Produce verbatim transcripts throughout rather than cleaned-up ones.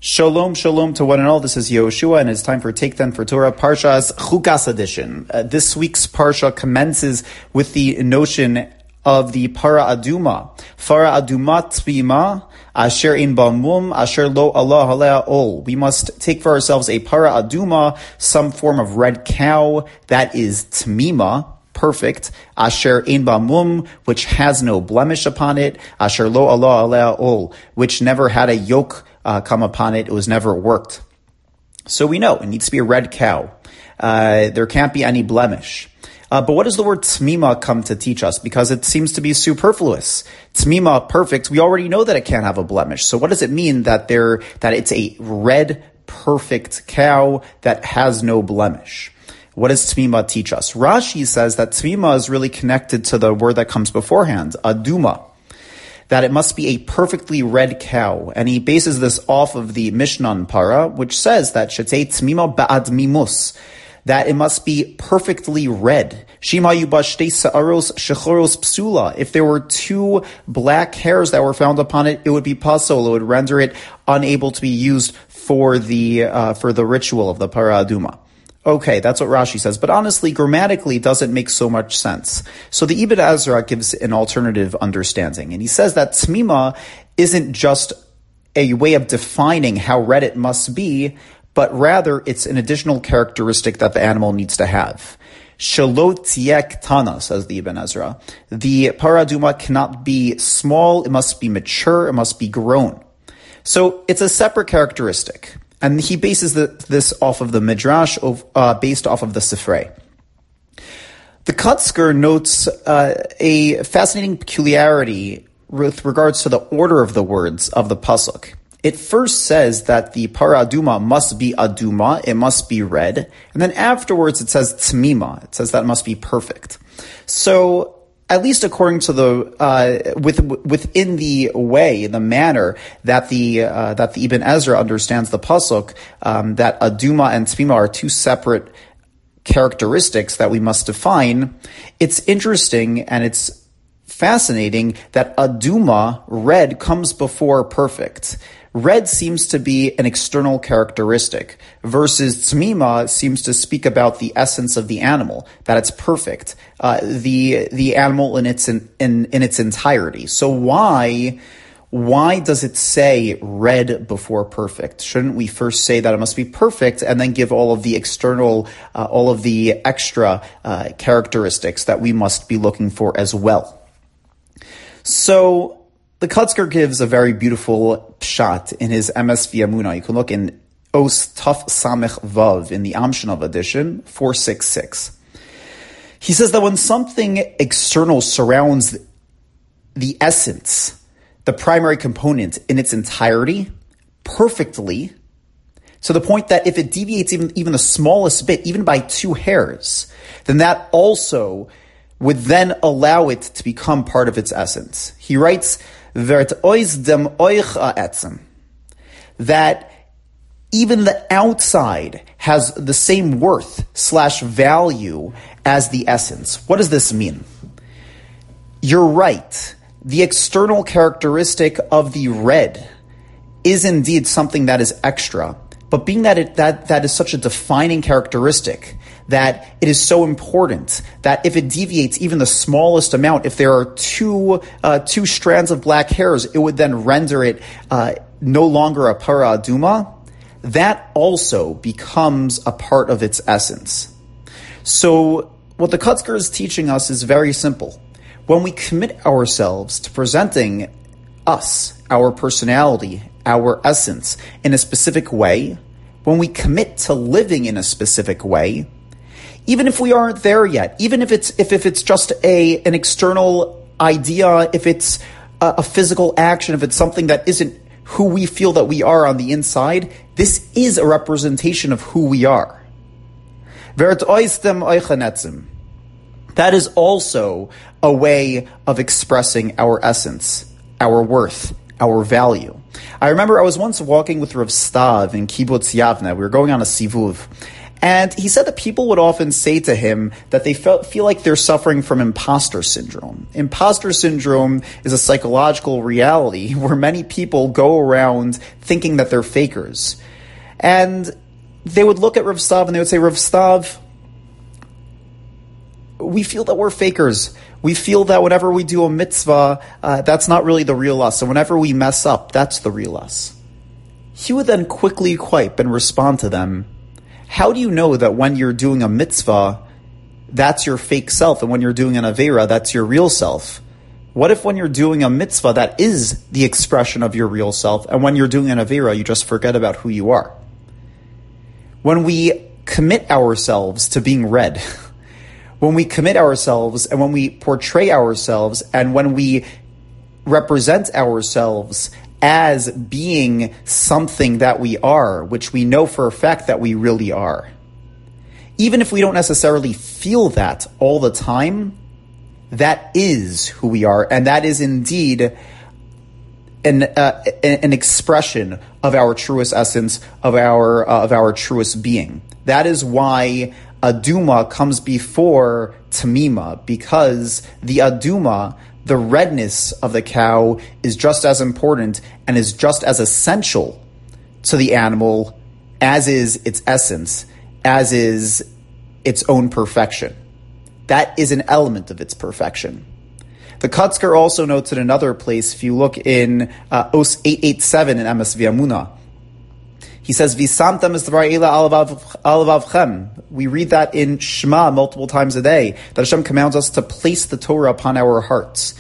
Shalom, shalom to one and all. This is Yehoshua, and it's time for Take ten for Torah, Parsha's Chukas edition. Uh, this week's Parsha commences with the notion of the Para Aduma. Fara Aduma Tzvima, Asher in Bamum, Asher lo Allah halea ol. We must take for ourselves a Para Aduma, some form of red cow that is Tmima, perfect. Asher ein bamum, which has no blemish upon it. Asher lo Allah halea ol, which never had a yoke Uh, come upon it. It was never worked. So we know it needs to be a red cow. Uh, there can't be any blemish. Uh, but what does the word tmima come to teach us? Because it seems to be superfluous. Tmima, perfect. We already know that it can't have a blemish. So what does it mean that there, that it's a red, perfect cow that has no blemish? What does tmima teach us? Rashi says that tmima is really connected to the word that comes beforehand, aduma, that it must be a perfectly red cow. And he bases this off of the Mishnah Para, which says that shetzei tzmima ba'ad mimus, that it must be perfectly red. Shima yubash shtei sa'aros shechoros psula. If there were two black hairs that were found upon it, it would be pasol. It would render it unable to be used for the uh, for the ritual of the Para Aduma. Okay, that's what Rashi says, but honestly, grammatically, it doesn't make so much sense. So the Ibn Ezra gives an alternative understanding, and he says that tmima isn't just a way of defining how red it must be, but rather it's an additional characteristic that the animal needs to have. Shalot tiek tana, says the Ibn Ezra. The Para Aduma cannot be small, it must be mature, it must be grown. So it's a separate characteristic. And he bases the, this off of the Midrash, of, uh, based off of the Sifrei. The Kotzker notes uh, a fascinating peculiarity with regards to the order of the words of the pasuk. It first says that the Para Aduma must be Aduma, it must be red, and then afterwards it says Tmima, it says that it must be perfect. So, at least according to the uh, with within the way, the manner that the uh, that the Ibn Ezra understands the pasuk, um, that aduma and tmima are two separate characteristics that we must define. It's interesting and it's fascinating that aduma, red, comes before perfect. Red seems to be an external characteristic, versus tmima seems to speak about the essence of the animal, that it's perfect, uh, the the animal in its in, in in its entirety. So why why does it say red before perfect? Shouldn't we first say that it must be perfect and then give all of the external, uh, all of the extra uh, characteristics that we must be looking for as well? So the Kotzker gives a very beautiful pshat in his M S V Emunah. You can look in Os Taf Samech Vav in the Amshinav edition, four sixty-six. He says that when something external surrounds the essence, the primary component in its entirety, perfectly, to the point that if it deviates even, even the smallest bit, even by two hairs, then that also would then allow it to become part of its essence. He writes, that even the outside has the same worth slash value as the essence. What does this mean? You're right. The external characteristic of the red is indeed something that is extra, but being that it, that, that is such a defining characteristic, that it is so important that if it deviates even the smallest amount, if there are two uh, two strands of black hairs, it would then render it uh, no longer a Para Aduma. That also becomes a part of its essence. So what the Kotzker is teaching us is very simple. When we commit ourselves to presenting us, our personality, our essence in a specific way, when we commit to living in a specific way, even if we aren't there yet, even if it's if, if it's just a an external idea, if it's a, a physical action, if it's something that isn't who we feel that we are on the inside, this is a representation of who we are. That is also a way of expressing our essence, our worth, our value. I remember I was once walking with Rav Stav in Kibbutz Yavne. We were going on a sivuv, And he said that people would often say to him that they felt, feel like they're suffering from imposter syndrome. Imposter syndrome is a psychological reality where many people go around thinking that they're fakers. And they would look at Rav Stav and they would say, Rav Stav, we feel that we're fakers. We feel that whenever we do a mitzvah, uh, that's not really the real us. And whenever we mess up, that's the real us. He would then quickly quipe and respond to them, how do you know that when you're doing a mitzvah, that's your fake self, and when you're doing an avera, that's your real self? What if when you're doing a mitzvah, that is the expression of your real self, and when you're doing an avera, you just forget about who you are? When we commit ourselves to being red, when we commit ourselves, and when we portray ourselves, and when we represent ourselves as being something that we are, which we know for a fact that we really are, even if we don't necessarily feel that all the time, that is who we are, and that is indeed an uh, an expression of our truest essence, of our uh, of our truest being. That is why Aduma comes before Tamima, because the Aduma, the redness of the cow, is just as important and is just as essential to the animal as is its essence, as is its own perfection. That is an element of its perfection. The Kotzker also notes in another place, if you look in uh, Os eight eighty-seven in M S V Amuna, he says, V'samtem es dvar ela alavavchem. We read that in Shema multiple times a day, that Hashem commands us to place the Torah upon our hearts.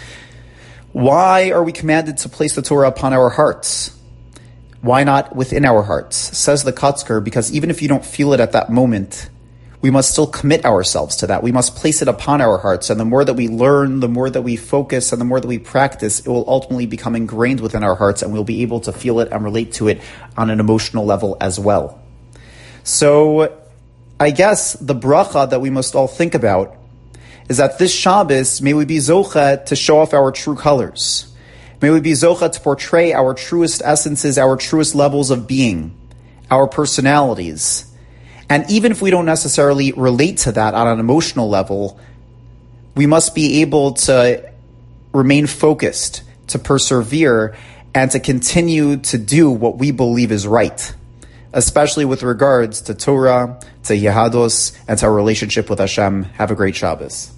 Why are we commanded to place the Torah upon our hearts? Why not within our hearts? Says the Kotzker, because even if you don't feel it at that moment, we must still commit ourselves to that. We must place it upon our hearts. And the more that we learn, the more that we focus, and the more that we practice, it will ultimately become ingrained within our hearts, and we'll be able to feel it and relate to it on an emotional level as well. So I guess the bracha that we must all think about is that this Shabbos, may we be zocha to show off our true colors. May we be zocha to portray our truest essences, our truest levels of being, our personalities. And even if we don't necessarily relate to that on an emotional level, we must be able to remain focused, to persevere, and to continue to do what we believe is right, especially with regards to Torah, to Yehadus, and to our relationship with Hashem. Have a great Shabbos.